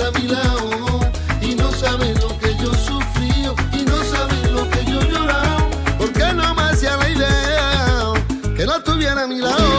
estuviera a mi lado. Y no sabes lo que yo sufrí, y no sabes lo que yo he llorado, porque no me hacía la idea que no estuviera a mi lado.